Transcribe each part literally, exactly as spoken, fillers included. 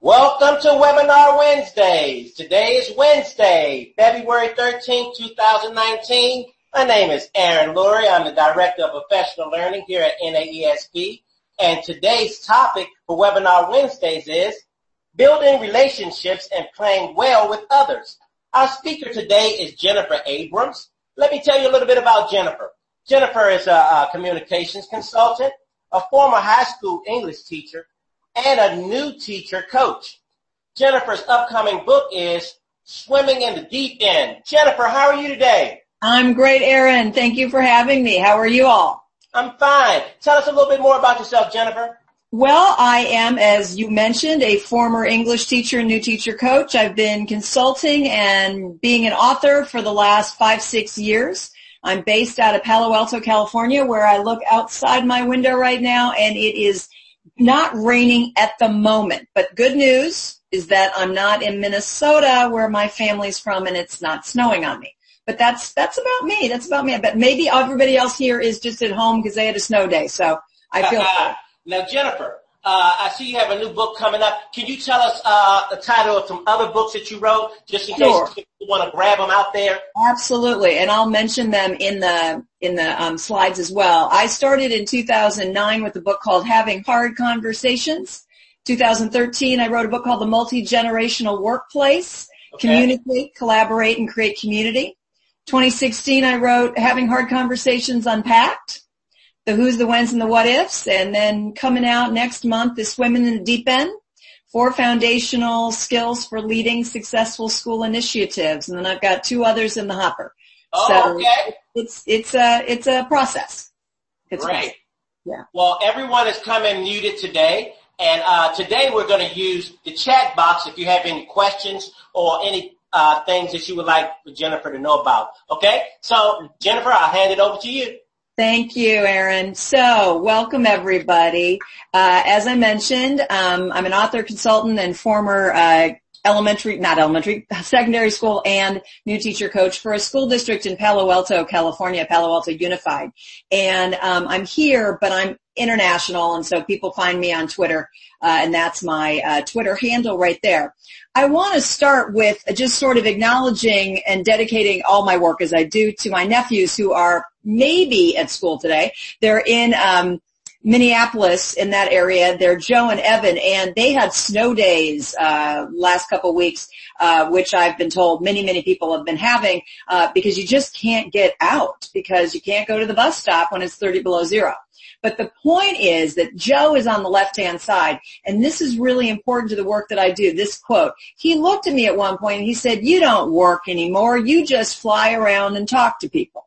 Welcome to Webinar Wednesdays. Today is Wednesday, February thirteenth, twenty nineteen. My name is Aaron Lurie. I'm the Director of Professional Learning here at N A E S P. And today's topic for Webinar Wednesdays is building relationships and playing well with others. Our speaker today is Jennifer Abrams. Let me tell you a little bit about Jennifer. Jennifer is a, a communications consultant, a former high school English teacher, and a new teacher coach. Jennifer's upcoming book is Swimming in the Deep End. Jennifer, how are you today? I'm great, Aaron. Thank you for having me. How are you all? I'm fine. Tell us a little bit more about yourself, Jennifer. Well, I am, as you mentioned, a former English teacher, new teacher coach. I've been consulting and being an author for the last five, six years. I'm based out of Palo Alto, California, where I look outside my window right now, and it is not raining at the moment. But good news is that I'm not in Minnesota, where my family's from, and it's not snowing on me. But that's that's about me. That's about me. But maybe everybody else here is just at home because they had a snow day. So I feel uh, Now, Jennifer, uh, I see you have a new book coming up. Can you tell us uh, the title of some other books that you wrote, just in Sure. case you want to grab them out there? Absolutely, and I'll mention them in the in the um, slides as well. I started in two thousand nine with a book called Having Hard Conversations. two thousand thirteen, I wrote a book called The Multi-Generational Workplace, Okay. Communicate, Collaborate, and Create Community. twenty sixteen, I wrote Having Hard Conversations Unpacked, the who's, the whens, and the what ifs. And then coming out next month is Swimming in the Deep End, four foundational skills for leading successful school initiatives. And then I've got two others in the hopper. Oh, so okay. it's, it's a, it's a process. It's a Great. process. Yeah. Well, everyone is coming muted today. And uh, today we're going to use the chat box if you have any questions or any uh, things that you would like for Jennifer to know about. Okay? So, Jennifer, I'll hand it over to you. Thank you, Aaron. So, welcome everybody. Uh, as I mentioned, um, I'm an author, consultant, and former uh, elementary, not elementary, secondary school and new teacher coach for a school district in Palo Alto, California, Palo Alto Unified. And um, I'm here, but I'm international, and so people find me on Twitter, uh, and that's my uh, Twitter handle right there. I want to start with just sort of acknowledging and dedicating all my work as I do to my nephews who are maybe at school today. They're in um, Minneapolis, in that area. They're Joe and Evan, and they had snow days uh, last couple of weeks, uh, which I've been told many, many people have been having uh, because you just can't get out because you can't go to the bus stop when it's thirty below zero. But the point is that Joe is on the left-hand side, and this is really important to the work that I do. This quote, he looked at me at one point and he said, "You don't work anymore. You just fly around and talk to people."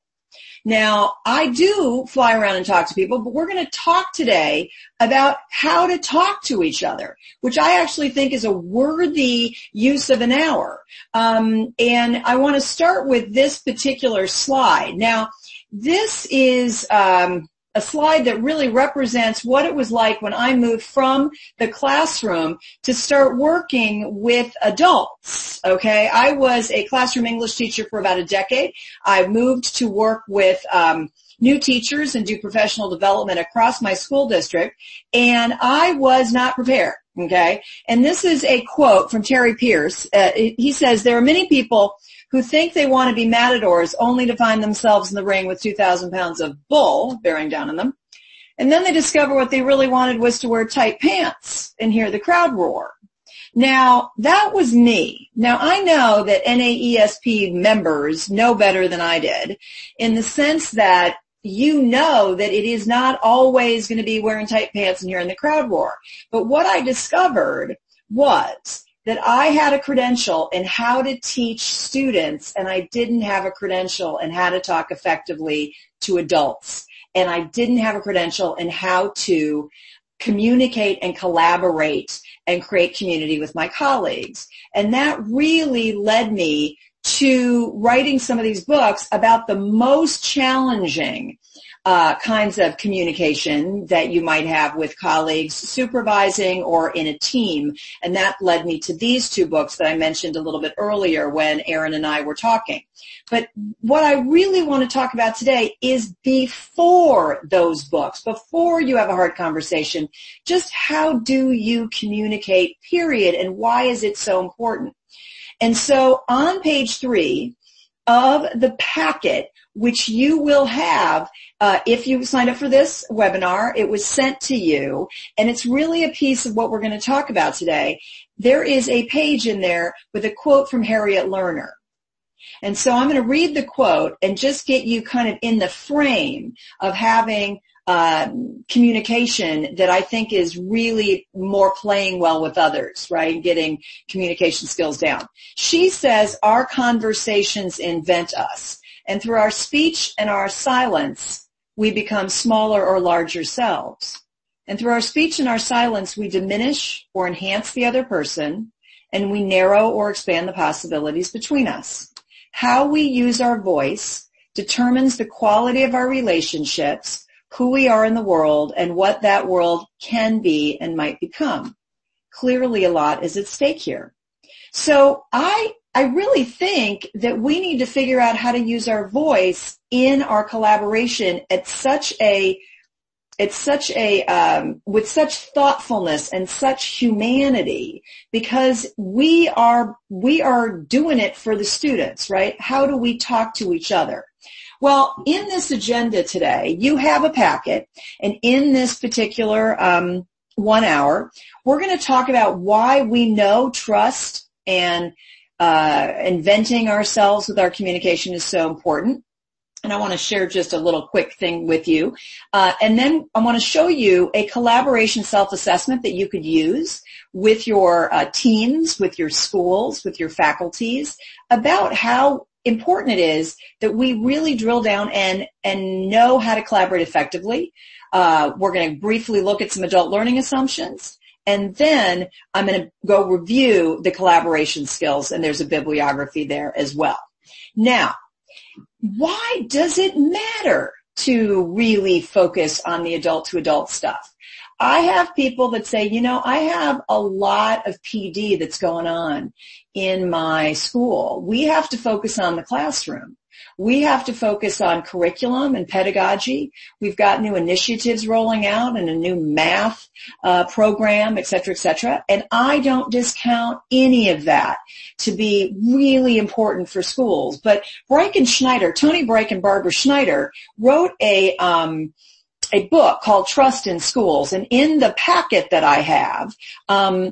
Now, I do fly around and talk to people, but we're going to talk today about how to talk to each other, which I actually think is a worthy use of an hour. Um, and I want to start with this particular slide. Now, this is um, a slide that really represents what it was like when I moved from the classroom to start working with adults, okay? I was a classroom English teacher for about a decade. I moved to work with um, new teachers and do professional development across my school district, and I was not prepared, okay? And this is a quote from Terry Pierce. Uh, he says, "There are many people who think they want to be matadors only to find themselves in the ring with two thousand pounds of bull bearing down on them. And then they discover what they really wanted was to wear tight pants and hear the crowd roar." Now, that was me. Now, I know that N A E S P members know better than I did in the sense that you know that it is not always going to be wearing tight pants and hearing the crowd roar. But what I discovered was that I had a credential in how to teach students, and I didn't have a credential in how to talk effectively to adults. And I didn't have a credential in how to communicate and collaborate and create community with my colleagues. And that really led me to writing some of these books about the most challenging uh, kinds of communication that you might have with colleagues, supervising, or in a team. And that led me to these two books that I mentioned a little bit earlier when Aaron and I were talking. But what I really want to talk about today is before those books, before you have a hard conversation, just how do you communicate, period, and why is it so important? And so on page three of the packet, which you will have uh, if you signed up for this webinar, it was sent to you, and it's really a piece of what we're going to talk about today. There is a page in there with a quote from Harriet Lerner. And so I'm going to read the quote and just get you kind of in the frame of having uh, communication that I think is really more playing well with others, right? Getting communication skills down. She says, our conversations invent us, and through our speech and our silence, we become smaller or larger selves. And through our speech and our silence, we diminish or enhance the other person, and we narrow or expand the possibilities between us. How we use our voice determines the quality of our relationships, who we are in the world, and what that world can be and might become. Clearly, a lot is at stake here. So I, I really think that we need to figure out how to use our voice in our collaboration at such a It's such a, um, with such thoughtfulness and such humanity, because we are, we are doing it for the students, right? How do we talk to each other? Well, in this agenda today, you have a packet, and in this particular, um, one hour, we're going to talk about why we know trust and, uh, inventing ourselves with our communication is so important. And I want to share just a little quick thing with you. Uh, and then I want to show you a collaboration self-assessment that you could use with your uh, teams, with your schools, with your faculties, about how important it is that we really drill down and, and know how to collaborate effectively. Uh, we're going to briefly look at some adult learning assumptions. And then I'm going to go review the collaboration skills, and there's a bibliography there as well. Now, why does it matter to really focus on the adult-to-adult stuff? I have people that say, you know, I have a lot of P D that's going on in my school. We have to focus on the classroom. We have to focus on curriculum and pedagogy. We've got new initiatives rolling out and a new math uh, program, et cetera, et cetera. And I don't discount any of that to be really important for schools. But Breckenschneider, Tony Breck and Barbara Schneider wrote a um, a book called Trust in Schools. And in the packet that I have, um,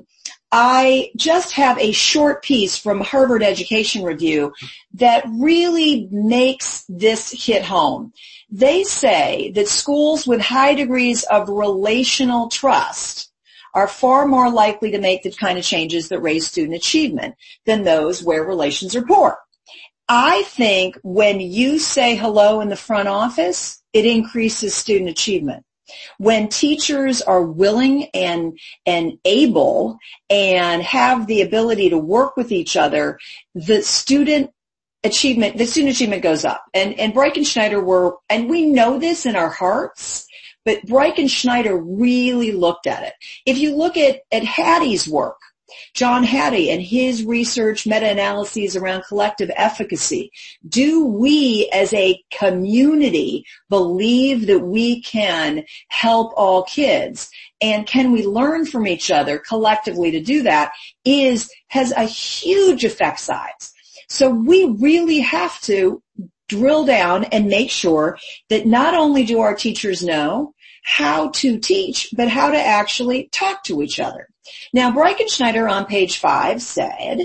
I just have a short piece from Harvard Education Review that really makes this hit home. They say that schools with high degrees of relational trust are far more likely to make the kind of changes that raise student achievement than those where relations are poor. I think when you say hello in the front office, it increases student achievement. When teachers are willing and and able and have the ability to work with each other, the student achievement, the student achievement goes up. And, and Breckenschneider were, and we know this in our hearts, but Breckenschneider really looked at it. If you look at, at Hattie's work, John Hattie and his research meta-analyses around collective efficacy, do we as a community believe that we can help all kids? And can we learn from each other collectively to do that is, has a huge effect size. So we really have to drill down and make sure that not only do our teachers know how to teach, but how to actually talk to each other. Now, Breckenschneider on page five said,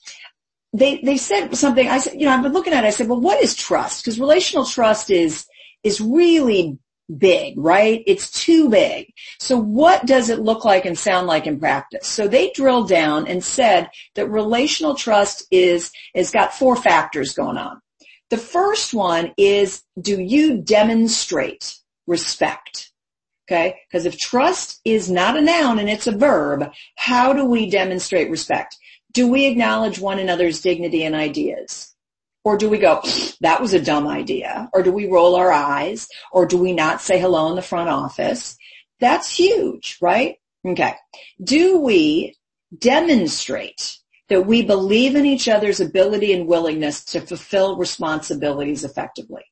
they, they said something, I said, you know, I've been looking at it, I said, well, what is trust? Because relational trust is, is really big, right? It's too big. So what does it look like and sound like in practice? So they drilled down and said that relational trust is, has got four factors going on. The first one is, do you demonstrate respect? Okay, because if trust is not a noun and it's a verb, how do we demonstrate respect? Do we acknowledge one another's dignity and ideas? Or do we go, that was a dumb idea? Or do we roll our eyes? Or do we not say hello in the front office? That's huge, right? Okay. Do we demonstrate that we believe in each other's ability and willingness to fulfill responsibilities effectively?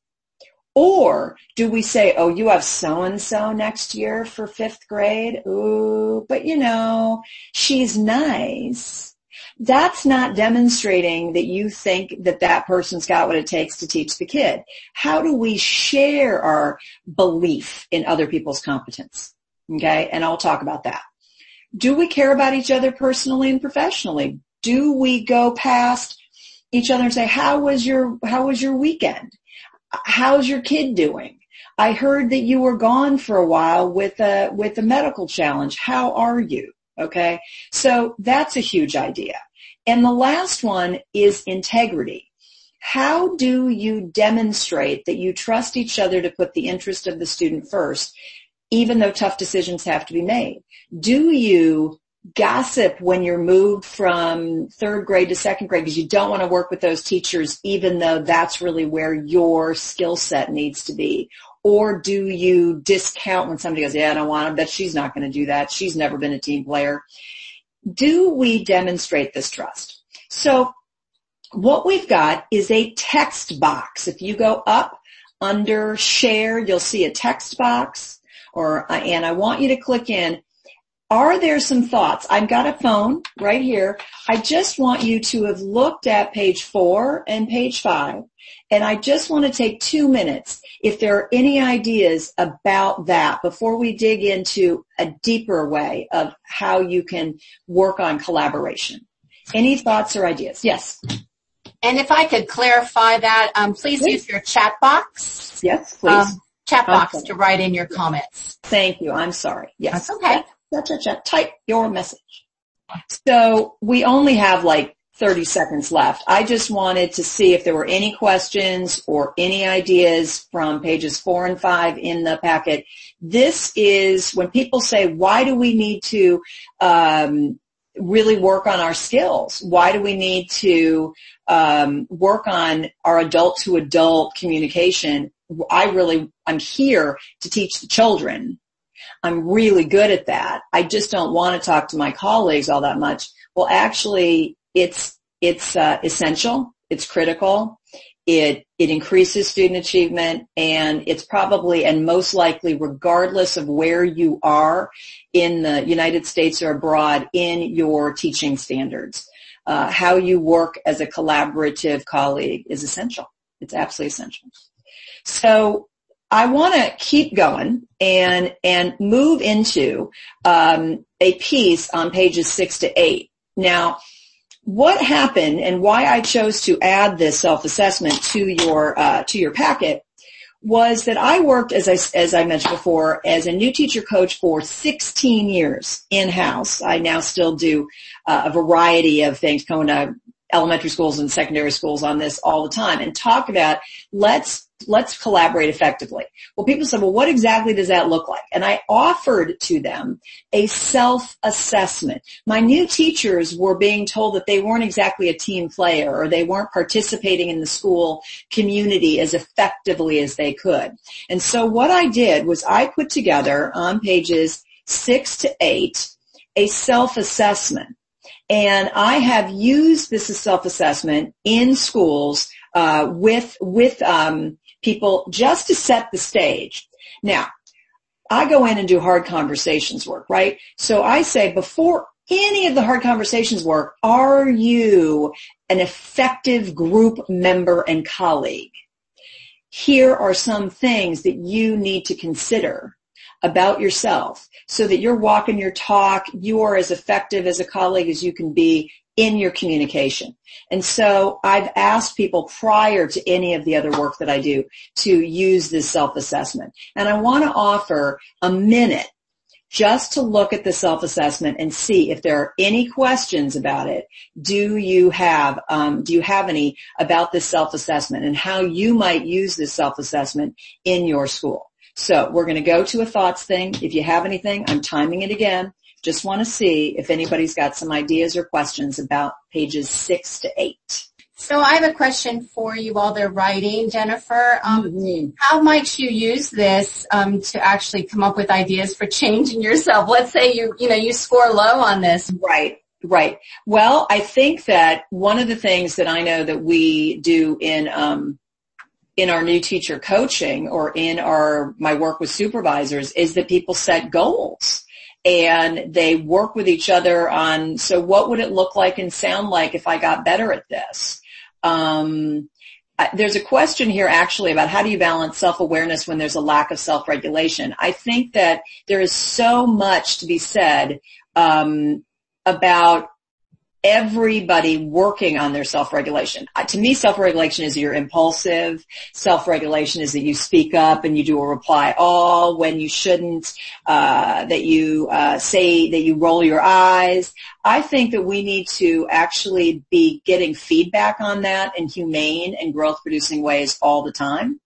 Or do we say, oh, you have so-and-so next year for fifth grade? Ooh, but you know, she's nice. That's not demonstrating that you think that that person's got what it takes to teach the kid. How do we share our belief in other people's competence? Okay, and I'll talk about that. Do we care about each other personally and professionally? Do we go past each other and say, how was your, how was your weekend? How's your kid doing? I heard that you were gone for a while with a, with a medical challenge. How are you? Okay. So that's a huge idea. And the last one is integrity. How do you demonstrate that you trust each other to put the interest of the student first, even though tough decisions have to be made? Do you gossip when you're moved from third grade to second grade because you don't want to work with those teachers, even though that's really where your skill set needs to be? Or do you discount when somebody goes, yeah, I don't want to, but she's not going to do that. She's never been a team player. Do we demonstrate this trust? So what we've got is a text box. If you go up under share, you'll see a text box, or and I want you to click in. Are there some thoughts? I've got a phone right here. I just want you to have looked at page four and page five, and I just want to take two minutes if there are any ideas about that before we dig into a deeper way of how you can work on collaboration. Any thoughts or ideas? Yes. And if I could clarify that, um, please yes. use your chat box. Yes, please. Um, chat box okay. to write in your comments. Thank you. I'm sorry. Yes. That's okay. Chat, chat, chat. Type your message. So we only have like thirty seconds left. I just wanted to see if there were any questions or any ideas from pages four and five in the packet. This is when people say, why do we need to um, really work on our skills? Why do we need to um, work on our adult-to-adult communication? I really, I'm here to teach the children. I'm really good at that. I just don't want to talk to my colleagues all that much. Well, actually, it's it's uh, essential. It's critical. It it increases student achievement, and it's probably and most likely, regardless of where you are in the United States or abroad, in your teaching standards, uh, how you work as a collaborative colleague is essential. It's absolutely essential. So I want to keep going and and move into um, a piece on pages six to eight. Now, what happened and why I chose to add this self-assessment to your uh, to your packet was that I worked, as I as I mentioned before, as a new teacher coach for sixteen years in-house. I now still do uh, a variety of things, going to elementary schools and secondary schools on this all the time, and talk about let's let's collaborate effectively. Well, people said, well, what exactly does that look like? And I offered to them a self-assessment. My new teachers were being told that they weren't exactly a team player, or they weren't participating in the school community as effectively as they could. And so what I did was I put together on pages six to eight a self-assessment. And I have used this as self-assessment in schools uh, with with um, people just to set the stage. Now, I go in and do hard conversations work, right? So I say before any of the hard conversations work, are you an effective group member and colleague? Here are some things that you need to consider about yourself so that you're walking your talk, you are as effective as a colleague as you can be in your communication. And so I've asked people prior to any of the other work that I do to use this self-assessment. And I want to offer a minute just to look at the self-assessment and see if there are any questions about it. Do you have, um, do you have any about this self-assessment and how you might use this self-assessment in your school? So we're going to go to a thoughts thing. If you have anything, I'm timing it again. Just want to see if anybody's got some ideas or questions about pages six to eight. So I have a question for you while they're writing, Jennifer. Um, mm-hmm. How might you use this um, to actually come up with ideas for changing yourself? Let's say you, you know, you score low on this. Right, right. Well, I think that one of the things that I know that we do in um, in our new teacher coaching or in our my work with supervisors is that people set goals. And they work with each other on, so what would it look like and sound like if I got better at this? Um, there's a question here actually about how do you balance self-awareness when there's a lack of self-regulation. I think that there is so much to be said um, about everybody working on their self-regulation. Uh, to me, self-regulation is you're impulsive. Self-regulation is that you speak up and you do a reply all when you shouldn't, uh, that you uh, say that you roll your eyes. I think that we need to actually be getting feedback on that in humane and growth-producing ways all the time,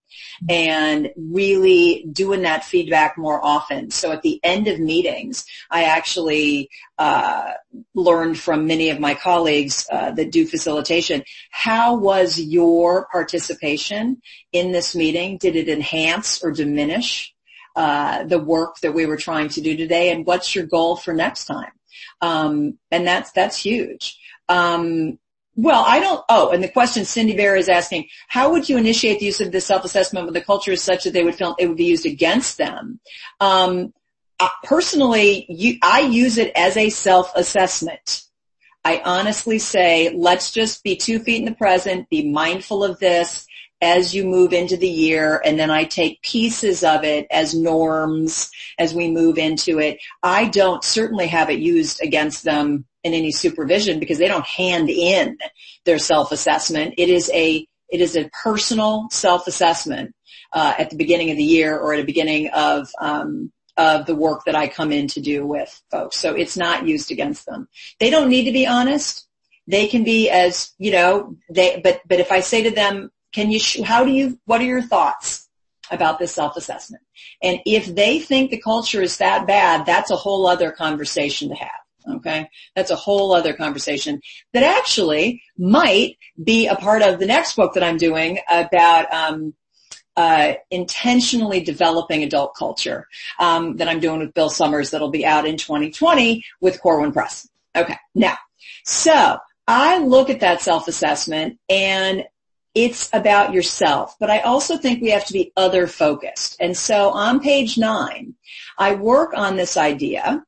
and really doing that feedback more often. So at the end of meetings, I actually uh learned from many of my colleagues uh, that do facilitation, how was your participation in this meeting? Did it enhance or diminish uh the work that we were trying to do today? And what's your goal for next time? Um and that's that's huge. Um Well, I don't, oh, and the question Cindy Bear is asking, how would you initiate the use of this self-assessment when the culture is such that they would feel it would be used against them? Um, uh, personally, you, I use it as a self-assessment. I honestly say, let's just be two feet in the present, be mindful of this as you move into the year, and then I take pieces of it as norms as we move into it. I don't certainly have it used against them in any supervision because they don't hand in their self-assessment. It is a, it is a personal self-assessment, uh, at the beginning of the year or at the beginning of, um, of the work that I come in to do with folks. So it's not used against them. They don't need to be honest. They can be as, you know, they, but, but if I say to them, can you, sh- how do you, what are your thoughts about this self-assessment? And if they think the culture is that bad, that's a whole other conversation to have. Okay. That's a whole other conversation that actually might be a part of the next book that I'm doing about, um, uh, intentionally developing adult culture, um, that I'm doing with Bill Summers that'll be out in twenty twenty with Corwin Press. Okay. Now, so I look at that self-assessment and it's about yourself, but I also think we have to be other focused. And so on page nine, I work on this idea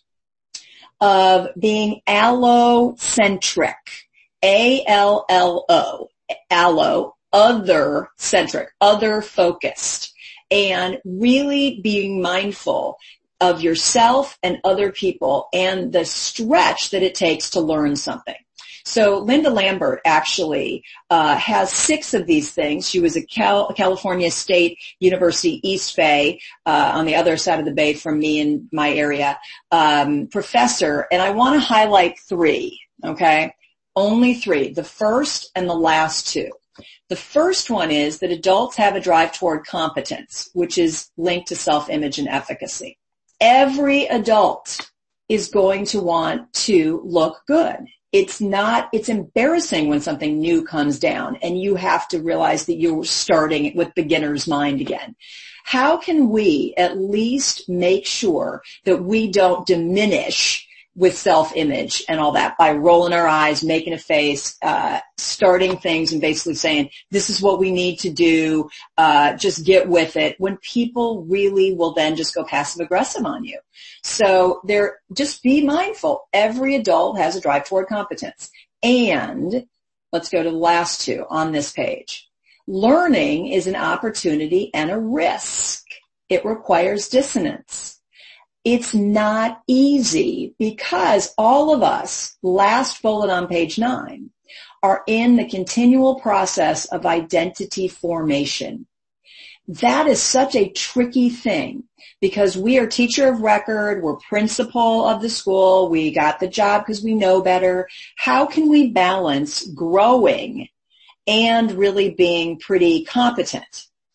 of being allocentric, A L L O, allo, other-centric, other-focused, and really being mindful of yourself and other people and the stretch that it takes to learn something. So Linda Lambert actually uh, has six of these things. She was a Cal- California State University East Bay, uh, on the other side of the bay from me in my area, um, professor, and I want to highlight three, okay? Only three, the first and the last two. The first one is that adults have a drive toward competence, which is linked to self-image and efficacy. Every adult is going to want to look good. It's not, it's embarrassing when something new comes down and you have to realize that you're starting with beginner's mind again. How can we at least make sure that we don't diminish with self-image and all that by rolling our eyes, making a face, uh, starting things and basically saying, this is what we need to do, uh, just get with it, when people really will then just go passive-aggressive on you. So there, just be mindful. Every adult has a drive toward competence. And let's go to the last two on this page. Learning is an opportunity and a risk. It requires dissonance. It's not easy because all of us, last bullet on page nine, are in the continual process of identity formation. That is such a tricky thing because we are teacher of record, we're principal of the school, we got the job because we know better. How can we balance growing and really being pretty competent?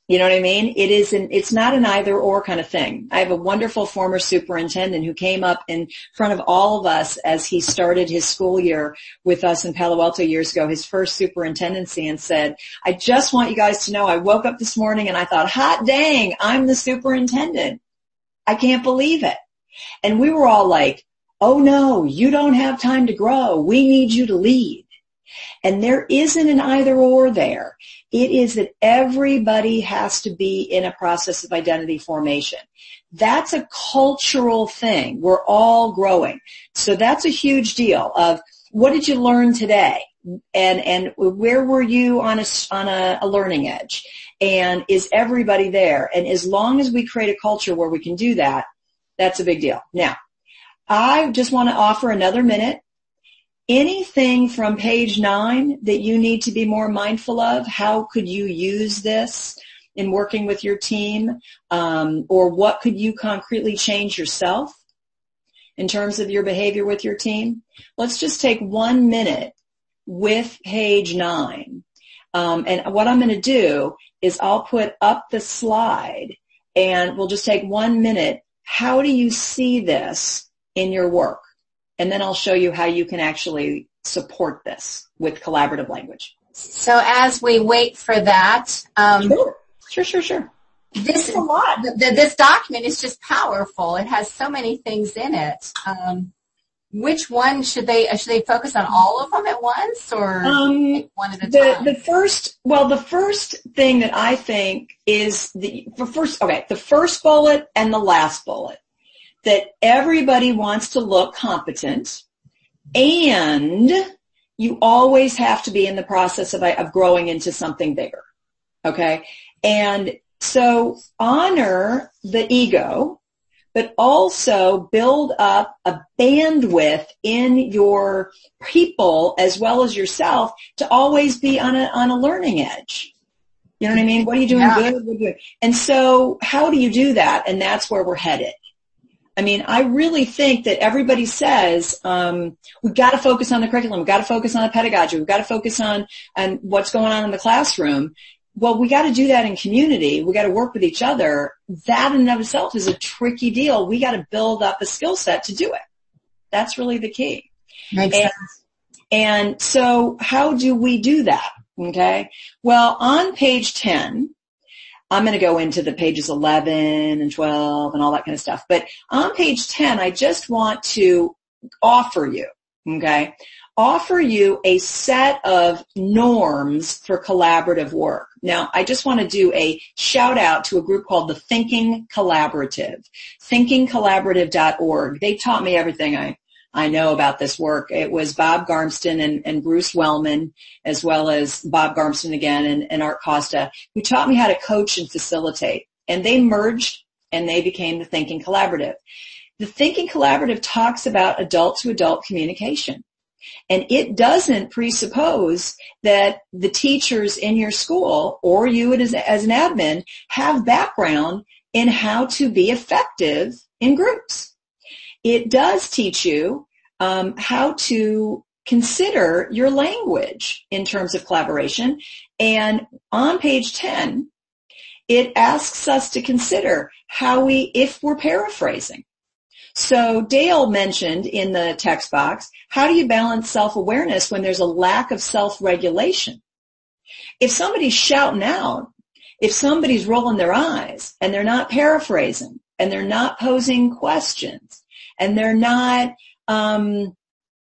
You know what I mean? It is an, it's not an either or kind of thing. I have a wonderful former superintendent who came up in front of all of us as he started his school year with us in Palo Alto years ago, his first superintendency, and said, I just want you guys to know I woke up this morning and I thought, hot dang, I'm the superintendent. I can't believe it. And we were all like, oh no, you don't have time to grow. We need you to lead. And there isn't an either or there. It is that everybody has to be in a process of identity formation. That's a cultural thing. We're all growing. So that's a huge deal of what did you learn today? And, and where were you on a, on a, a learning edge? And is everybody there? And as long as we create a culture where we can do that, that's a big deal. Now, I just want to offer another minute. Anything from page nine that you need to be more mindful of? How could you use this in working with your team? Um, or what could you concretely change yourself in terms of your behavior with your team? Let's just take one minute with page nine. Um, and what I'm going to do is I'll put up the slide and we'll just take one minute. How do you see this in your work? And then I'll show you how you can actually support this with collaborative language. So as we wait for that, um, sure, sure, sure, sure. This is a lot. The, the, this document is just powerful. It has so many things in it. Um, which one should they should they focus on? All of them at once, or um, one at a the, time? The first, well, the first thing that I think is the, the first. Okay, the first bullet and the last bullet. That everybody wants to look competent, and you always have to be in the process of, of growing into something bigger, okay? And so honor the ego, but also build up a bandwidth in your people as well as yourself to always be on a, on a learning edge. You know what I mean? What are you doing Yeah. good? What are you doing? And so how do you do that? And that's where we're headed. I mean, I really think that everybody says, um, we've got to focus on the curriculum. We've got to focus on the pedagogy. We've got to focus on, on what's going on in the classroom. Well, we got to do that in community. We got to work with each other. That in and of itself is a tricky deal. We got to build up a skill set to do it. That's really the key. Makes and, sense. And so how do we do that? Okay. Well, on page ten, I'm going to go into the pages eleven and twelve and all that kind of stuff. But on page ten, I just want to offer you, okay, offer you a set of norms for collaborative work. Now, I just want to do a shout out to a group called the Thinking Collaborative, thinking collaborative dot org. They taught me everything I I know about this work. It was Bob Garmston and, and Bruce Wellman, as well as Bob Garmston again and, and Art Costa, who taught me how to coach and facilitate. And they merged and they became the Thinking Collaborative. The Thinking Collaborative talks about adult-to-adult communication. And it doesn't presuppose that the teachers in your school or you as, as an admin have background in how to be effective in groups. It does teach you um, how to consider your language in terms of collaboration. And on page ten, it asks us to consider how we, if we're paraphrasing. So Dale mentioned in the text box, how do you balance self-awareness when there's a lack of self-regulation? If somebody's shouting out, if somebody's rolling their eyes and they're not paraphrasing and they're not posing questions, and they're not um,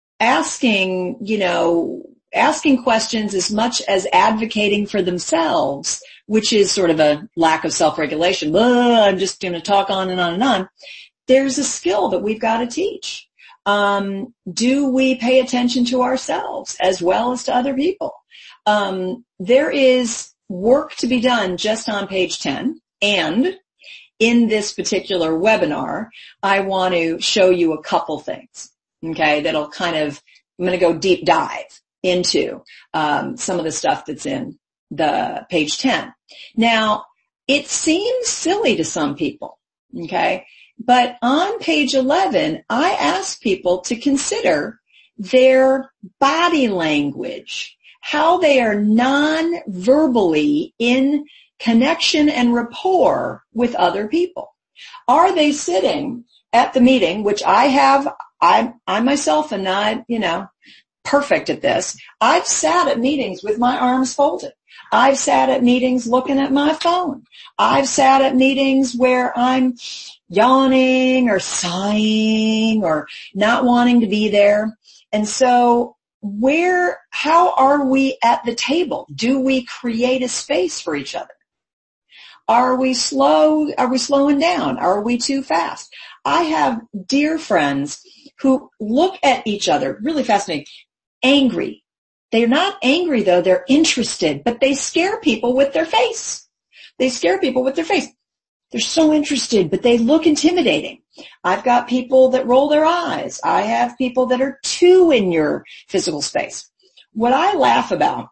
asking, you know, asking questions as much as advocating for themselves, which is sort of a lack of self-regulation. I'm just going to talk on and on and on. There's a skill that we've got to teach. Um, do we pay attention to ourselves as well as to other people? Um, there is work to be done just on page ten, and in this particular webinar, I want to show you a couple things, okay, that'll kind of, I'm going to go deep dive into um, some of the stuff that's in the page ten. Now, it seems silly to some people, okay, but on page eleven, I ask people to consider their body language, how they are non-verbally in connection and rapport with other people? Are they sitting at the meeting, which I have, I, I myself am not, you know, perfect at this. I've sat at meetings with my arms folded. I've sat at meetings looking at my phone. I've sat at meetings where I'm yawning or sighing or not wanting to be there. And so where, how are we at the table? Do we create a space for each other? Are we slow? Are we slowing down? Are we too fast? I have dear friends who look at each other, really fascinating, angry. They're not angry though, they're interested, but they scare people with their face. They scare people with their face. They're so interested, but they look intimidating. I've got people that roll their eyes. I have people that are too in your physical space. What I laugh about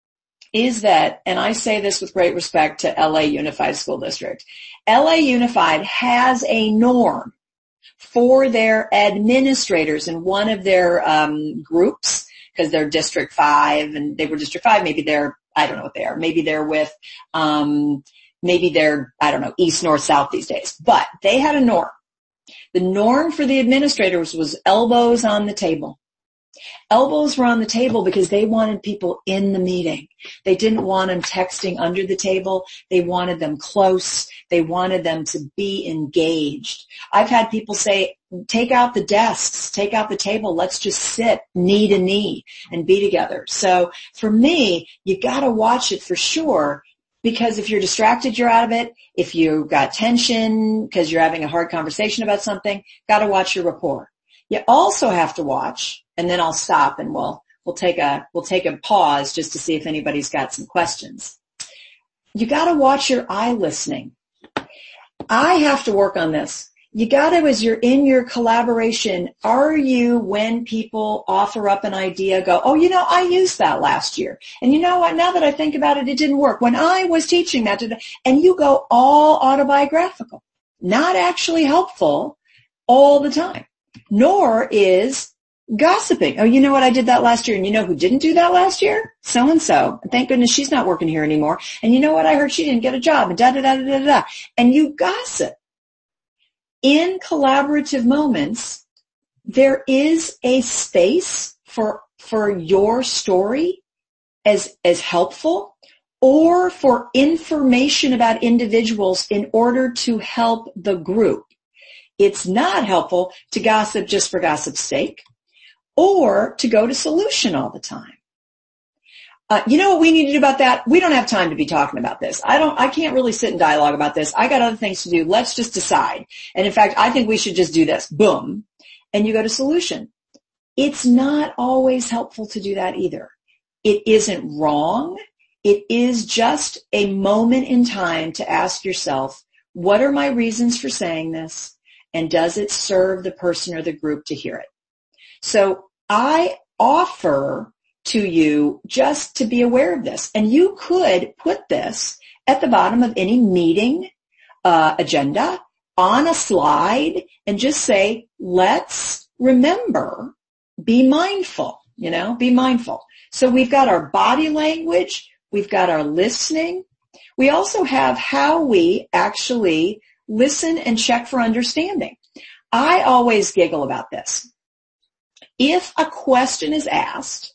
is that, and I say this with great respect to L A Unified School District, L A Unified has a norm for their administrators in one of their um, groups, because they're District five, and they were District five, maybe they're, I don't know what they are, maybe they're with, um, maybe they're, I don't know, East, North, South these days, but they had a norm. The norm for the administrators was elbows on the table. Elbows were on the table because they wanted people in the meeting. They didn't want them texting under the table. They wanted them close. They wanted them to be engaged. I've had people say, take out the desks, take out the table. Let's just sit knee to knee and be together. So for me, you got to watch it for sure, because if you're distracted, you're out of it. If you've got tension because you're having a hard conversation about something, got to watch your rapport. You also have to watch, and then I'll stop and we'll, we'll take a, we'll take a pause just to see if anybody's got some questions. You got to watch your eye listening. I have to work on this. You got to, as you're in your collaboration, are you, when people offer up an idea, go, oh, you know, I used that last year. And you know what, now that I think about it, it didn't work. When I was teaching that, and you go all autobiographical, not actually helpful all the time, nor is gossiping. Oh, you know what, I did that last year. And you know who didn't do that last year? So-and-so. Thank goodness she's not working here anymore. And you know what, I heard she didn't get a job, and da-da-da-da-da-da. And you gossip. In collaborative moments, there is a space for, for your story as, as helpful, or for information about individuals in order to help the group. It's not helpful to gossip just for gossip's sake, or to go to solution all the time. Uh, you know what we need to do about that? We don't have time to be talking about this. I don't, I can't really sit in dialogue about this. I got other things to do. Let's just decide. And in fact, I think we should just do this. Boom. And you go to solution. It's not always helpful to do that either. It isn't wrong. It is just a moment in time to ask yourself, what are my reasons for saying this? And does it serve the person or the group to hear it? So I offer to you just to be aware of this. And you could put this at the bottom of any meeting uh, agenda on a slide and just say, let's remember, be mindful, you know, be mindful. So we've got our body language. We've got our listening. We also have how we actually listen and check for understanding. I always giggle about this. If a question is asked,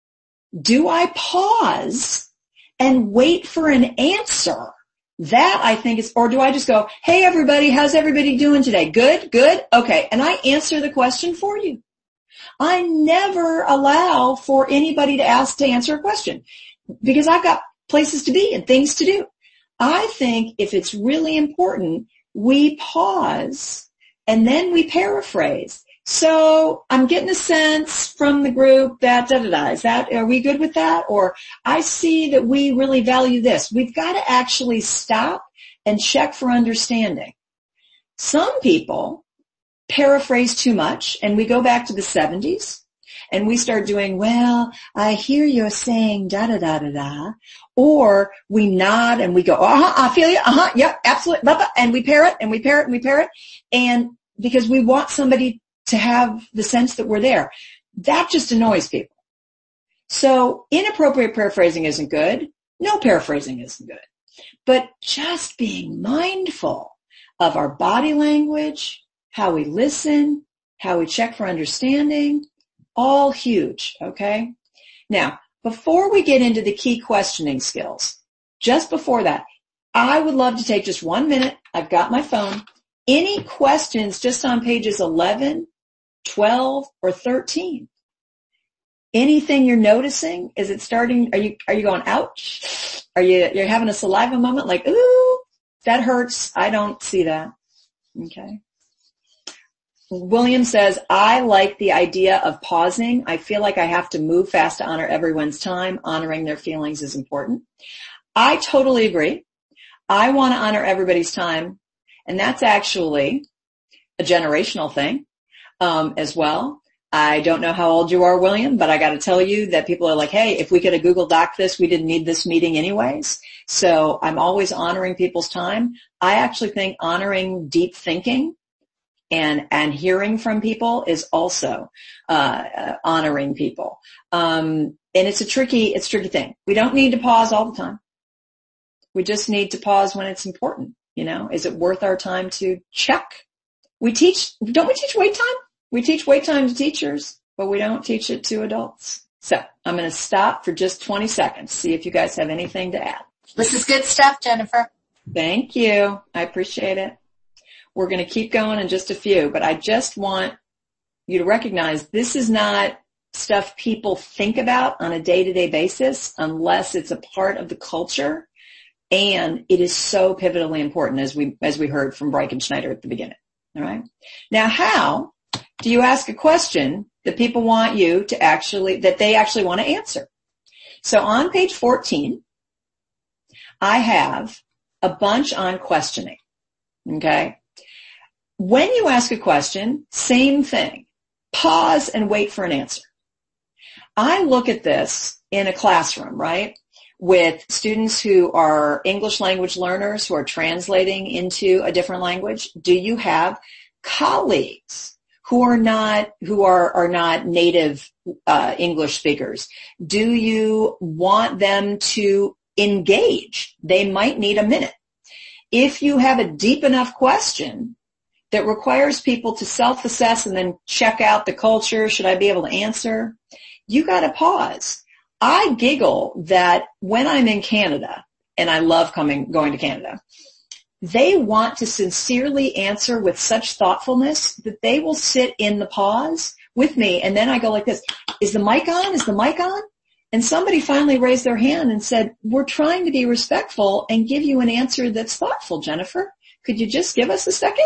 do I pause and wait for an answer? That I think is, or do I just go, hey everybody, how's everybody doing today? Good, good, okay. And I answer the question for you. I never allow for anybody to ask to answer a question because I've got places to be and things to do. I think if it's really important, we pause and then we paraphrase. So I'm getting a sense from the group that da-da-da. Is that, are we good with that? Or I see that we really value this. We've got to actually stop and check for understanding. Some people paraphrase too much, and we go back to the seventies and we start doing, well, I hear you're saying da-da-da-da-da. Or we nod and we go, uh-huh, I feel you, uh-huh, yeah, absolutely, and we parrot and we parrot and we parrot. And because we want somebody to have the sense that we're there. That just annoys people. So inappropriate paraphrasing isn't good. No paraphrasing isn't good. But just being mindful of our body language, how we listen, how we check for understanding, all huge, okay? Now, before we get into the key questioning skills, just before that, I would love to take just one minute. I've got my phone. Any questions just on pages eleven, twelve, or thirteen? Anything you're noticing? Is it starting? Are you, are you going, ouch? Are you, you're having a saliva moment like, ooh, that hurts. I don't see that. Okay. William says, I like the idea of pausing. I feel like I have to move fast to honor everyone's time. Honoring their feelings is important. I totally agree. I want to honor everybody's time. And that's actually a generational thing, um, as well. I don't know how old you are, William, but I got to tell you that people are like, hey, if we could have Google Doc this, we didn't need this meeting anyways. So I'm always honoring people's time. I actually think honoring deep thinking and, and hearing from people is also, uh, honoring people. Um, and it's a tricky, it's a tricky thing. We don't need to pause all the time. We just need to pause when it's important. You know, is it worth our time to check? We teach, don't we teach wait time? We teach wait time to teachers, but we don't teach it to adults. So I'm going to stop for just twenty seconds, see if you guys have anything to add. This is good stuff, Jennifer. Thank you. I appreciate it. We're going to keep going in just a few, but I just want you to recognize this is not stuff people think about on a day-to-day basis unless it's a part of the culture. And it is so pivotally important, as we, as we heard from Breikenschneider at the beginning. All right. Now, how do you ask a question that people want you to actually, that they actually want to answer? So on page fourteen, I have a bunch on questioning. Okay. When you ask a question, same thing. Pause and wait for an answer. I look at this in a classroom, right? With students who are English language learners who are translating into a different language. Do you have colleagues who are not, who are, are not native, uh, English speakers? Do you want them to engage? They might need a minute. If you have a deep enough question that requires people to self-assess and then check out the culture, should I be able to answer? You got to pause. I giggle that when I'm in Canada, and I love coming, going to Canada, they want to sincerely answer with such thoughtfulness that they will sit in the pause with me. And then I go like this, is the mic on? Is the mic on? And somebody finally raised their hand and said, we're trying to be respectful and give you an answer that's thoughtful, Jennifer. Could you just give us a second?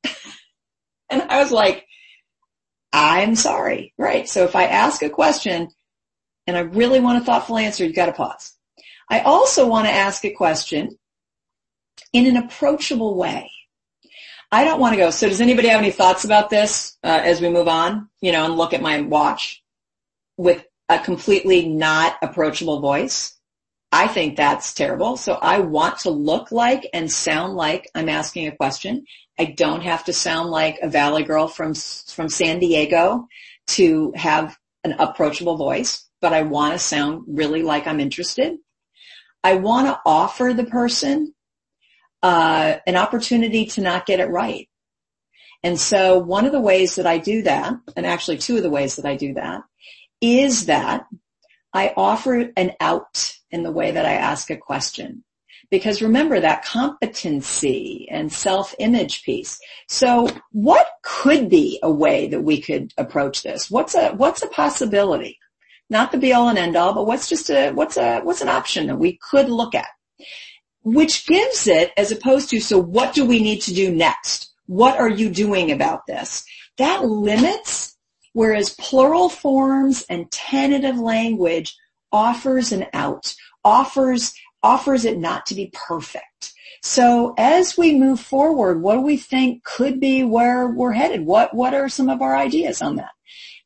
And I was like, I'm sorry. Right. So if I ask a question and I really want a thoughtful answer, you got to pause. I also want to ask a question in an approachable way. I don't want to go, so does anybody have any thoughts about this uh, as we move on, you know, and look at my watch with a completely not approachable voice? I think that's terrible. So I want to look like and sound like I'm asking a question. I don't have to sound like a Valley girl from, from San Diego to have an approachable voice, but I want to sound really like I'm interested. I want to offer the person uh, an opportunity to not get it right. And so one of the ways that I do that, and actually two of the ways that I do that, is that I offer an out in the way that I ask a question. Because remember that competency and self-image piece. So what could be a way that we could approach this? What's a, what's a possibility? Not the be all and end all, but what's just a, what's a, what's an option that we could look at? Which gives it, as opposed to, so what do we need to do next? What are you doing about this? That limits, whereas plural forms and tentative language offers an out, offers, offers it not to be perfect. So as we move forward, what do we think could be where we're headed? What, what are some of our ideas on that?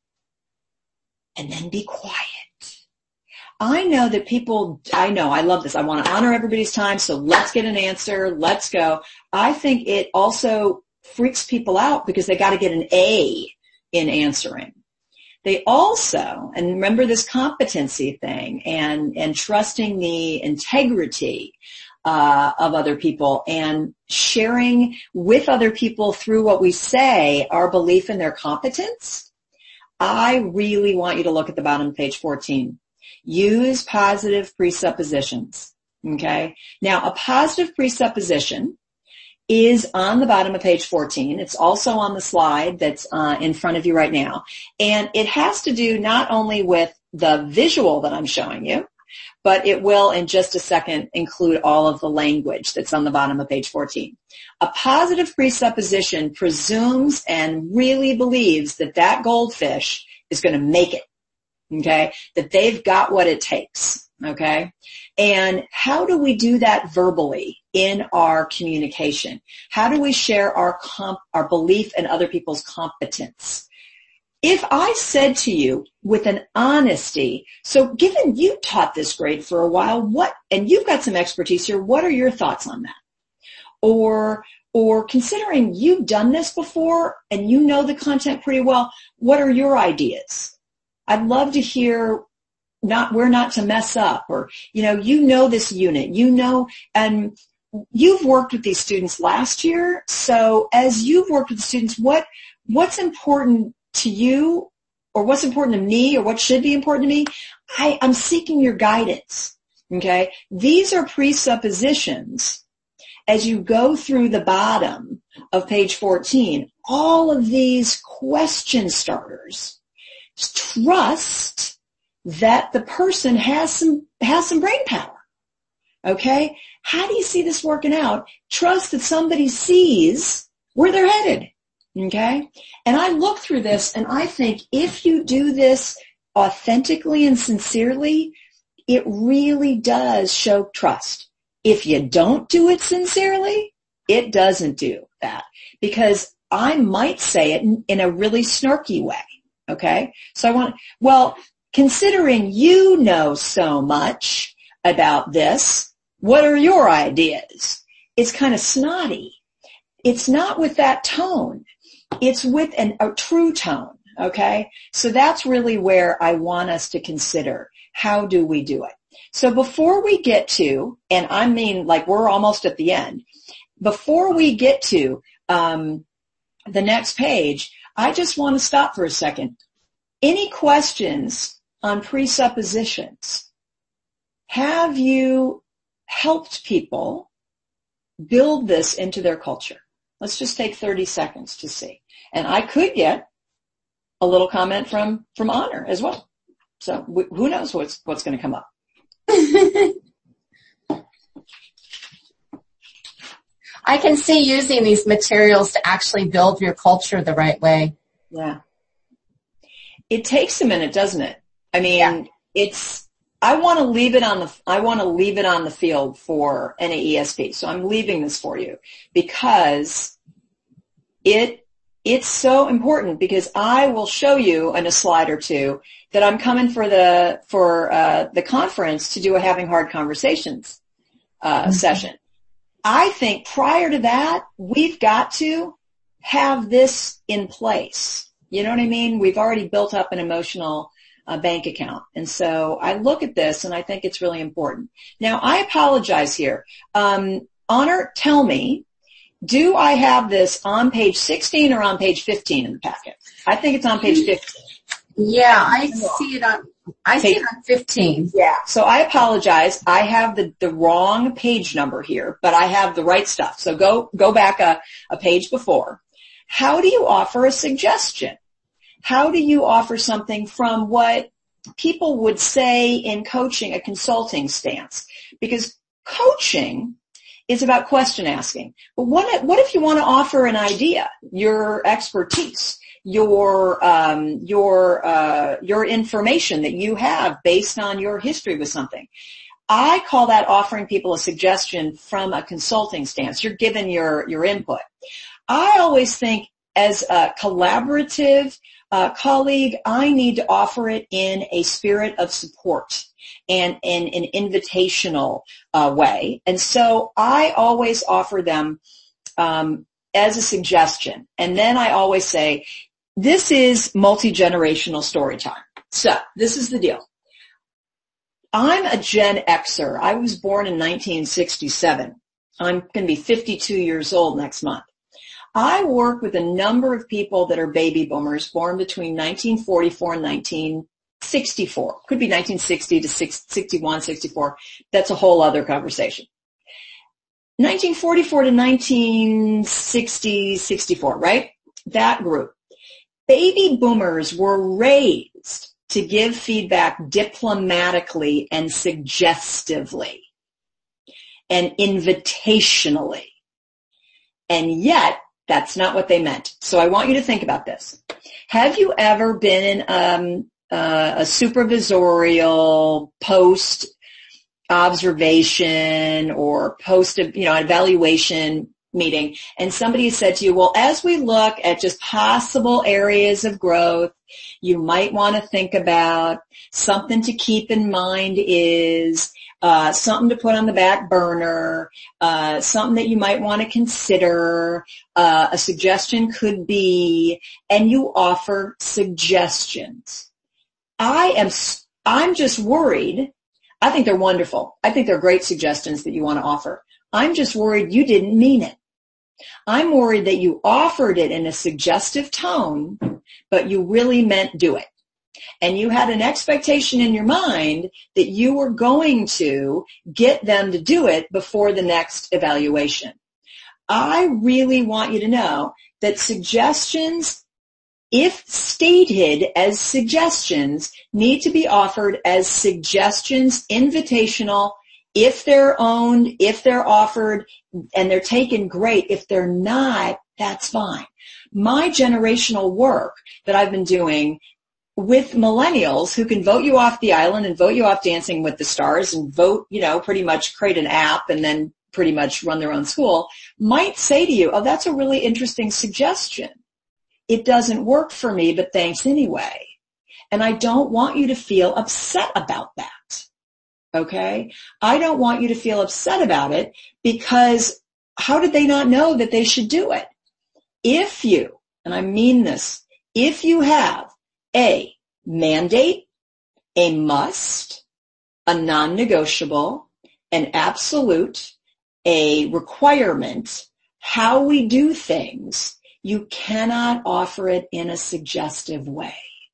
And then be quiet. I know that people, I know, I love this. I want to honor everybody's time, so let's get an answer. Let's go. I think it also freaks people out because they got to get an A in answering. They also, and remember this competency thing and, and trusting the integrity uh, of other people and sharing with other people through what we say our belief in their competence, I really want you to look at the bottom of page fourteen. Use positive presuppositions. Okay? Now, a positive presupposition is on the bottom of page fourteen. It's also on the slide that's uh, in front of you right now. And it has to do not only with the visual that I'm showing you, but it will in just a second include all of the language that's on the bottom of page fourteen. A positive presupposition presumes and really believes that that goldfish is going to make it, okay, that they've got what it takes, okay? And how do we do that verbally in our communication? How do we share our comp, our belief in other people's competence? If I said to you with an honesty, so given you taught this grade for a while, what, and you've got some expertise here, what are your thoughts on that? Or, or considering you've done this before and you know the content pretty well, what are your ideas? I'd love to hear not, where not to mess up, or, you know, you know this unit, you know, and you've worked with these students last year. So as you've worked with the students, what, what's important to you, or what's important to me, or what should be important to me? I, I'm seeking your guidance. Okay. These are presuppositions as you go through the bottom of page fourteen. All of these question starters trust that the person has some, has some brain power. Okay. How do you see this working out? Trust that somebody sees where they're headed. Okay. And I look through this and I think if you do this authentically and sincerely, it really does show trust. If you don't do it sincerely, it doesn't do that, because I might say it in, in a really snarky way. Okay. So I want, well, considering you know so much about this, what are your ideas? It's kind of snotty. It's not with that tone. It's with an, a true tone. Okay. So that's really where I want us to consider, how do we do it? So before we get to, and I mean like we're almost at the end, before we get to um, the next page, I just want to stop for a second. Any questions on presuppositions? Have you helped people build this into their culture? Let's just take thirty seconds to see. And I could get a little comment from, from Honor as well. So w- who knows what's, what's going to come up. I can see using these materials to actually build your culture the right way. Yeah. It takes a minute, doesn't it? I mean, yeah. it's, I want to leave it on the, I want to leave it on the field for N A E S P. So I'm leaving this for you because it, it's so important, because I will show you in a slide or two that I'm coming for the, for, uh, the conference to do a Having Hard Conversations, uh, mm-hmm. session. I think prior to that, we've got to have this in place. You know what I mean? We've already built up an emotional uh, bank account. And so I look at this and I think it's really important. Now, I apologize here. Um, Honor, tell me, do I have this on page sixteen or on page fifteen in the packet? I think it's on page fifteen. Yeah, I see it on, I see it on fifteen. Yeah. So I apologize. I have the, the wrong page number here, but I have the right stuff. So go, go back a, a page before. How do you offer a suggestion? How do you offer something from what people would say in coaching, a consulting stance? Because coaching is about question asking. But what, what if you want to offer an idea, your expertise, your, um, your, uh, your information that you have based on your history with something? I call that offering people a suggestion from a consulting stance. You're given your, your input. I always think as a collaborative uh, colleague, I need to offer it in a spirit of support and in an invitational uh, way. And so I always offer them um, as a suggestion. And then I always say, this is multi-generational story time. So this is the deal. I'm a Gen Xer. I was born in nineteen sixty-seven. I'm going to be fifty-two years old next month. I work with a number of people that are baby boomers born between nineteen forty-four and nineteen sixty-four. Could be nineteen sixty to sixty-one, sixty-four. That's a whole other conversation. nineteen forty-four to nineteen sixty, sixty-four, right? That group. Baby boomers were raised to give feedback diplomatically and suggestively and invitationally. And yet, that's not what they meant. So I want you to think about this. Have you ever been in um, uh, a supervisorial post observation or post, you know, evaluation meeting, and somebody said to you, well, as we look at just possible areas of growth, you might want to think about something to keep in mind is uh, something to put on the back burner, uh, something that you might want to consider, uh, a suggestion could be, and you offer suggestions. I am, I'm just worried. I think they're wonderful. I think they're great suggestions that you want to offer. I'm just worried you didn't mean it. I'm worried that you offered it in a suggestive tone, but you really meant do it. And you had an expectation in your mind that you were going to get them to do it before the next evaluation. I really want you to know that suggestions, if stated as suggestions, need to be offered as suggestions, invitational. If they're owned, if they're offered, and they're taken, great. If they're not, that's fine. My generational work that I've been doing with millennials who can vote you off the island and vote you off Dancing with the Stars and vote, you know, pretty much create an app and then pretty much run their own school, might say to you, oh, that's a really interesting suggestion. It doesn't work for me, but thanks anyway. And I don't want you to feel upset about that. Okay? I don't want you to feel upset about it because how did they not know that they should do it? If you, and I mean this, if you have a mandate, a must, a non-negotiable, an absolute, a requirement, how we do things, you cannot offer it in a suggestive way.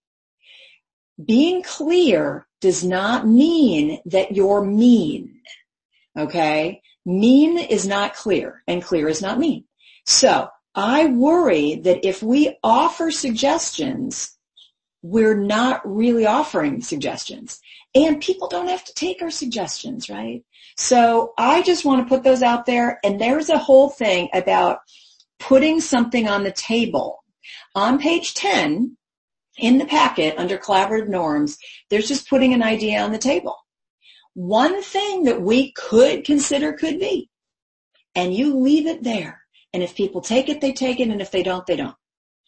Being clear does not mean that you're mean, okay? Mean is not clear, and clear is not mean. So I worry that if we offer suggestions, we're not really offering suggestions. And people don't have to take our suggestions, right? So I just want to put those out there, and there's a whole thing about putting something on the table. On page ten, in the packet under collaborative norms, there's just putting an idea on the table. One thing that we could consider could be, and you leave it there. And if people take it, they take it, and if they don't, they don't.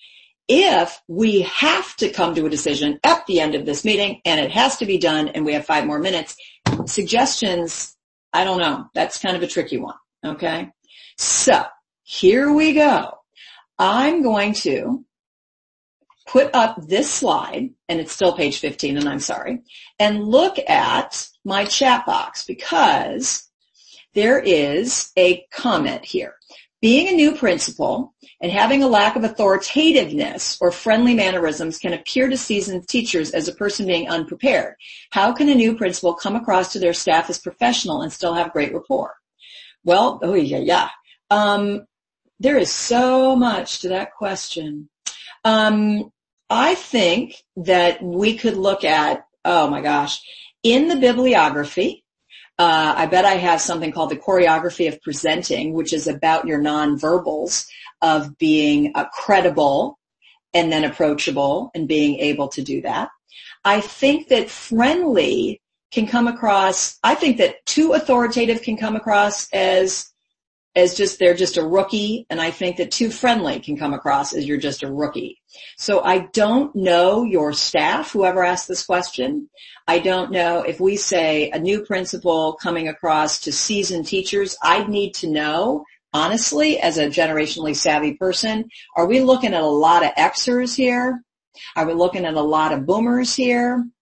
If we have to come to a decision at the end of this meeting, and it has to be done, and we have five more minutes, suggestions, I don't know. That's kind of a tricky one, okay? So here we go. I'm going to put up this slide, and it's still page fifteen, and I'm sorry, and look at my chat box because there is a comment here. Being a new principal and having a lack of authoritativeness or friendly mannerisms can appear to seasoned teachers as a person being unprepared. How can a new principal come across to their staff as professional and still have great rapport? Well, oh yeah, yeah. Um, there is so much to that question. Um, I think that we could look at, oh my gosh, in the bibliography, uh, I bet I have something called the choreography of presenting, which is about your nonverbals of being uh, credible and then approachable and being able to do that. I think that friendly can come across, I think that too authoritative can come across as as just they're just a rookie, and I think that too friendly can come across as you're just a rookie. So I don't know your staff, whoever asked this question. I don't know if we say a new principal coming across to seasoned teachers, I'd need to know, honestly, as a generationally savvy person, are we looking at a lot of Xers here? Are we looking at a lot of boomers here?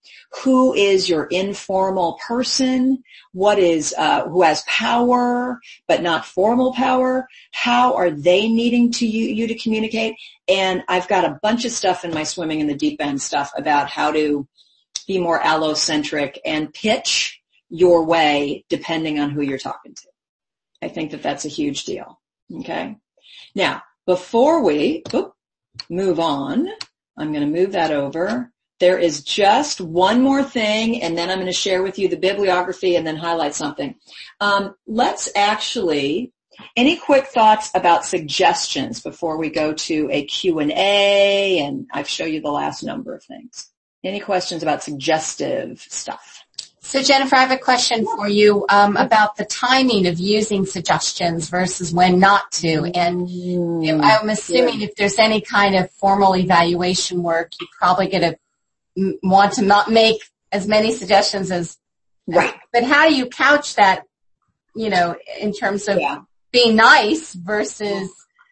Who is your informal person? What is, uh, who has power, but not formal power? How are they needing to you, you to communicate? And I've got a bunch of stuff in my Swimming in the Deep End stuff about how to be more allocentric and pitch your way depending on who you're talking to. I think that that's a huge deal. Okay. Now, before we whoop, move on, I'm going to move that over. There is just one more thing, and then I'm going to share with you the bibliography and then highlight something. Um, let's actually, any quick thoughts about suggestions before we go to a Q and A, and I've shown you the last number of things. Any questions about suggestive stuff? So Jennifer, I have a question for you um, about the timing of using suggestions versus when not to. And mm, I'm assuming yeah. if there's any kind of formal evaluation work, you're probably going to m- want to not make as many suggestions as right. But how do you couch that, you know, in terms of yeah. being nice versus...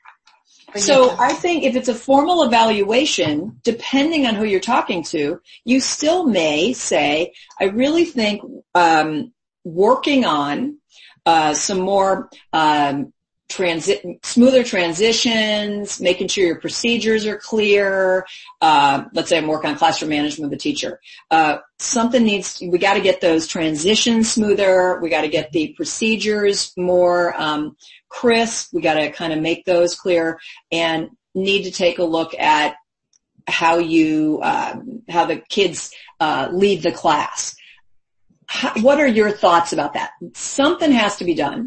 So I think if it's a formal evaluation, depending on who you're talking to, you still may say, I really think um, working on uh, some more um, transi- smoother transitions, making sure your procedures are clear. Uh, let's say I'm working on classroom management with a teacher. Uh, something needs, we got to get those transitions smoother. We got to get the procedures more um crisp. We got to kind of make those clear and need to take a look at how you, um, how the kids uh, leave the class. How, what are your thoughts about that? Something has to be done.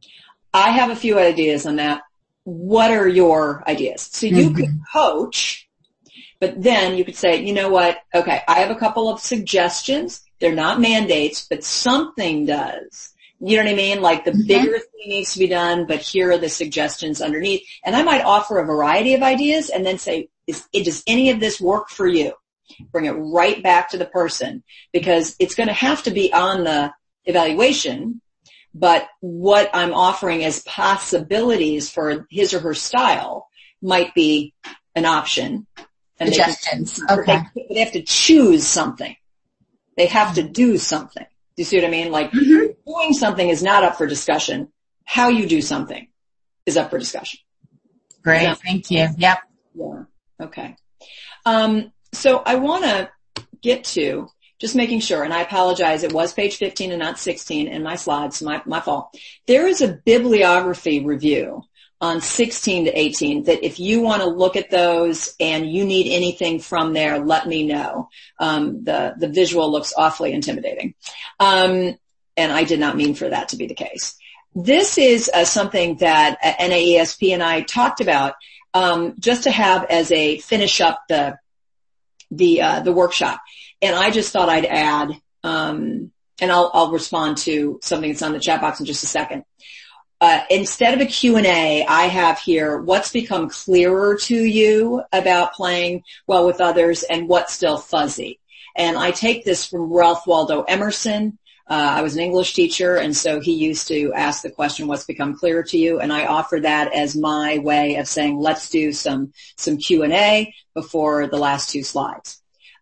I have a few ideas on that. What are your ideas? So you mm-hmm. could coach, but then you could say, you know what? Okay, I have a couple of suggestions. They're not mandates, but something does. You know what I mean? Like the mm-hmm. bigger thing needs to be done, but here are the suggestions underneath. And I might offer a variety of ideas and then say, is, does any of this work for you? Bring it right back to the person because it's going to have to be on the evaluation, but what I'm offering as possibilities for his or her style might be an option. And suggestions. They, okay. They, they have to choose something. They have to do something. Do you see what I mean? Like mm-hmm. doing something is not up for discussion. How you do something is up for discussion. Great. Yeah. Thank you. Yep. Yeah. Okay. Um, so I want to get to just making sure, and I apologize, it was page fifteen and not sixteen in my slides, my, my fault. There is a bibliography review on sixteen to eighteen that if you want to look at those and you need anything from there, let me know. Um, the, the visual looks awfully intimidating. Um, and I did not mean for that to be the case. This is uh, something that uh, N A E S P and I talked about, um, just to have as a finish up the, the, uh, the workshop. And I just thought I'd add, um, and I'll, I'll respond to something that's on the chat box in just a second. Uh, instead of a Q and A, I have here what's become clearer to you about playing well with others and what's still fuzzy. And I take this from Ralph Waldo Emerson. Uh, I was an English teacher, and so he used to ask the question, what's become clearer to you? And I offer that as my way of saying, let's do some, some Q and A before the last two slides.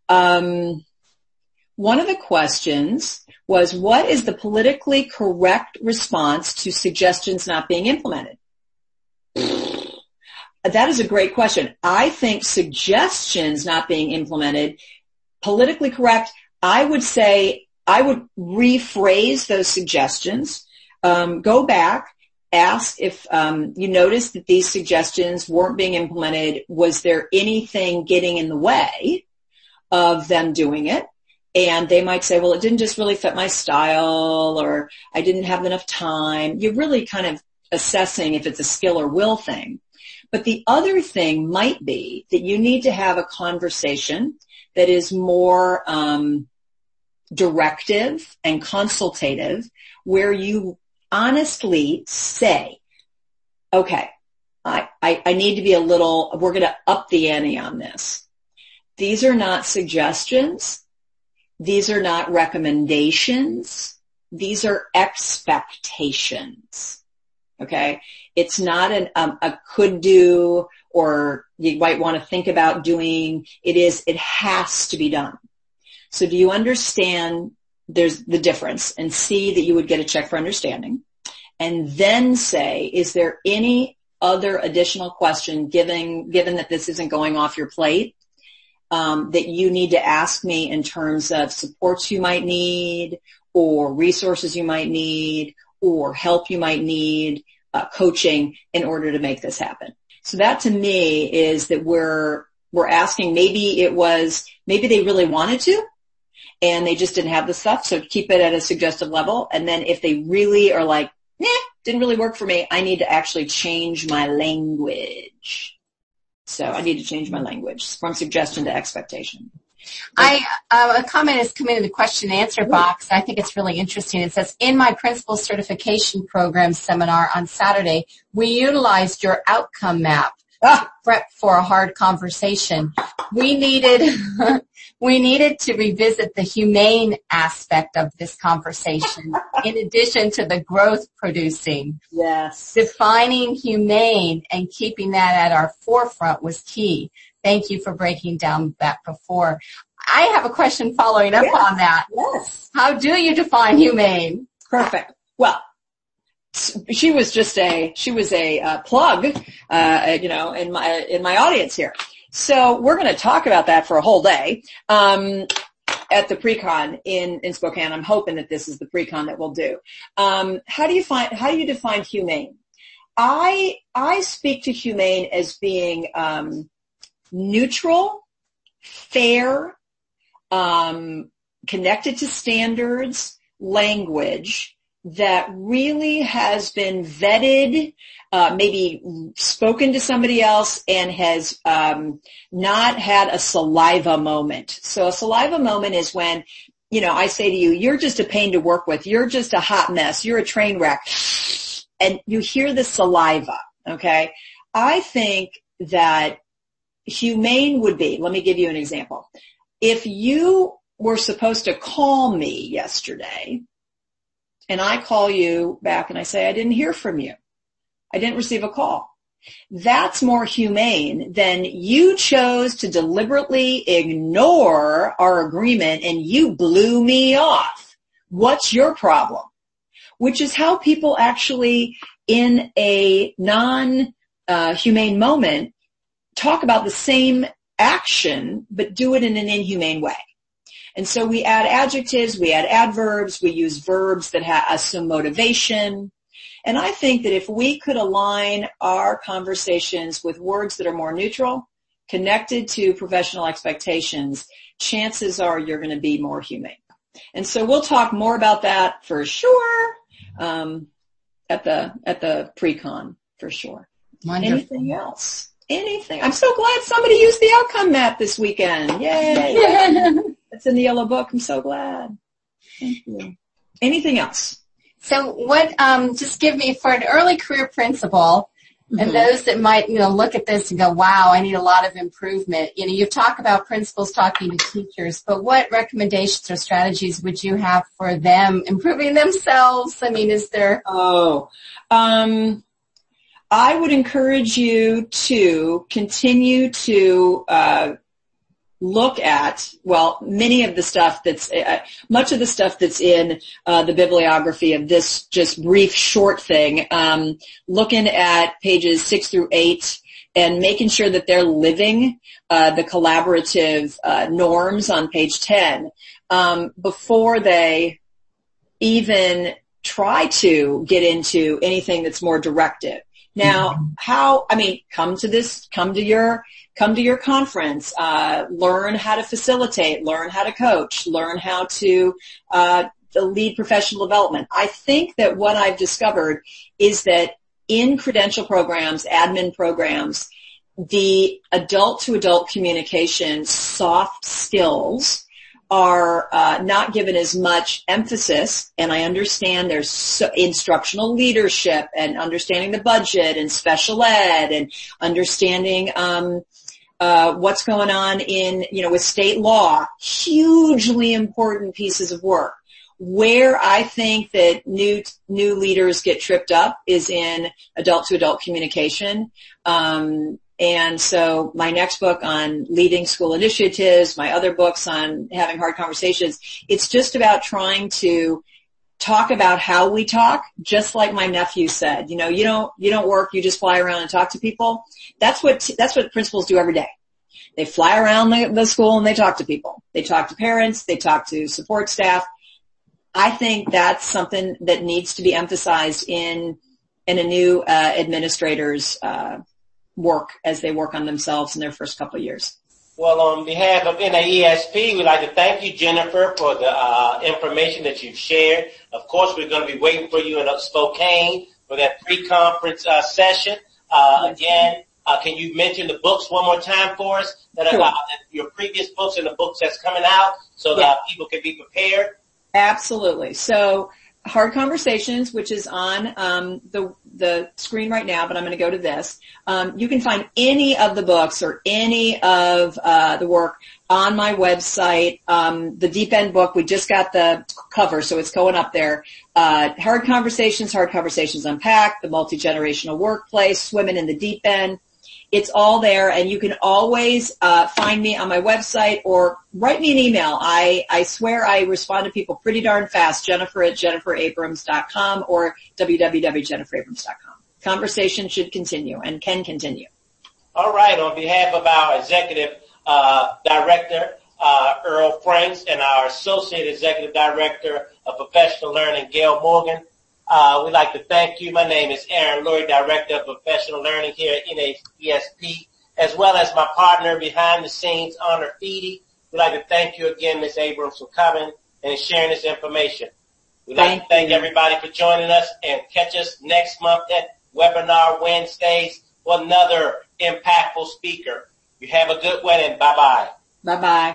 Um, one of the questions was, what is the politically correct response to suggestions not being implemented? That is a great question. I think suggestions not being implemented, politically correct, I would say I would rephrase those suggestions, um, go back, ask if um, you noticed that these suggestions weren't being implemented. Was there anything getting in the way of them doing it? And they might say, well, it didn't just really fit my style, or I didn't have enough time. You're really kind of assessing if it's a skill or will thing. But the other thing might be that you need to have a conversation that is more um, directive and consultative, where you honestly say, okay, I, I, I need to be a little, we're going to up the ante on this. These are not suggestions. These are not recommendations. These are expectations. Okay? It's not an, um, a could do, or you might want to think about doing. It is, it has to be done. So do you understand there's the difference, and C, that you would get a check for understanding, and then say, is there any other additional question given, given that this isn't going off your plate, um, that you need to ask me in terms of supports you might need, or resources you might need, or help you might need, uh, coaching in order to make this happen. So that to me is that we're, we're asking, maybe it was, maybe they really wanted to and they just didn't have the stuff. So keep it at a suggestive level. And then if they really are like, nah, didn't really work for me, I need to actually change my language. So I need to change my language from suggestion to expectation. I uh, a comment has come in the question and answer box. I think it's really interesting. It says, in my principal certification program seminar on Saturday, we utilized your outcome map ah. to prep for a hard conversation. We needed we needed to revisit the humane aspect of this conversation in addition to the growth producing. Yes. Defining humane and keeping that at our forefront was key. Thank you for breaking down that before. I have a question following up yeah. on that. Yes. How do you define humane? Perfect. Well, she was just a, she was a uh, plug, uh, you know, in my, in my audience here. So we're going to talk about that for a whole day, um, at the pre-con in, in Spokane. I'm hoping that this is the pre-con that we'll do. Um, how do you find, how do you define humane? I, I speak to humane as being, um, neutral, fair, um, connected to standards, language that really has been vetted, uh, maybe spoken to somebody else and has um, not had a saliva moment. So a saliva moment is when, you know, I say to you, you're just a pain to work with. You're just a hot mess. You're a train wreck. And you hear the saliva, okay? I think that humane would be, let me give you an example. If you were supposed to call me yesterday and I call you back and I say, I didn't hear from you, I didn't receive a call, that's more humane than you chose to deliberately ignore our agreement and you blew me off. What's your problem? Which is how people actually in a non-humane uh, moment talk about the same action, but do it in an inhumane way. And so we add adjectives, we add adverbs, we use verbs that have some motivation. And I think that if we could align our conversations with words that are more neutral, connected to professional expectations, chances are you're going to be more humane. And so we'll talk more about that for sure, um, at the, at the pre-con for sure. Wonderful. Anything else? Anything. I'm so glad somebody used the outcome map this weekend. Yay. It's in the yellow book. I'm so glad. Thank you. Anything else? So what, um, just give me for an early career principal mm-hmm. and those that might, you know, look at this and go, wow, I need a lot of improvement. You know, you talk about principals talking to teachers, but what recommendations or strategies would you have for them improving themselves? I mean, is there? Oh, um, I would encourage you to continue to uh, look at, well, many of the stuff that's, uh, much of the stuff that's in uh, the bibliography of this just brief short thing, um, looking at pages six through eight and making sure that they're living uh, the collaborative uh, norms on page ten um, before they even try to get into anything that's more directive. Now, how, I mean, come to this, come to your, come to your conference, uh, learn how to facilitate, learn how to coach, learn how to, uh, lead professional development. I think that what I've discovered is that in credential programs, admin programs, the adult to adult communication soft skills are uh, not given as much emphasis, and I understand there's so, instructional leadership and understanding the budget and special ed and understanding um, uh, what's going on in, you know, with state law, hugely important pieces of work. Where I think that new new leaders get tripped up is in adult to adult communication. Um, And so my next book on leading school initiatives, my other books on having hard conversations, it's just about trying to talk about how we talk, just like my nephew said. You know, you don't, you don't work, you just fly around and talk to people. That's what, that's what principals do every day. They fly around the, the school and they talk to people. They talk to parents, they talk to support staff. I think that's something that needs to be emphasized in, in a new, uh, administrator's, uh, work as they work on themselves in their first couple of years. Well, on behalf of N A E S P, we'd like to thank you, Jennifer, for the uh, information that you've shared. Of course, we're going to be waiting for you in Spokane for that pre-conference uh, session. Uh, again, uh, can you mention the books one more time for us? That are, uh, your previous books and the books that's coming out so that yeah. people can be prepared? Absolutely. So Hard Conversations, which is on um, the the screen right now, but I'm going to go to this. Um, you can find any of the books or any of uh, the work on my website. Um, the Deep End book, we just got the cover, so it's going up there. Uh, Hard Conversations, Hard Conversations Unpacked, The Multi-Generational Workplace, Swimming in the Deep End. It's all there, and you can always uh, find me on my website or write me an email. I, I swear I respond to people pretty darn fast, Jennifer at jennifer abrams dot com or w w w dot jennifer abrams dot com. Conversation should continue and can continue. All right. On behalf of our executive uh, director, uh, Earl Franks, and our associate executive director of professional learning, Gail Morgan, Uh, we'd like to thank you. My name is Aaron Lurie, Director of Professional Learning here at N A E S P, as well as my partner behind the scenes, Honor Feedy. We'd like to thank you again, Miz Abrams, for coming and sharing this information. We'd like thank to thank you. everybody for joining us, and catch us next month at Webinar Wednesdays for another impactful speaker. You have a good one, and bye-bye. Bye-bye.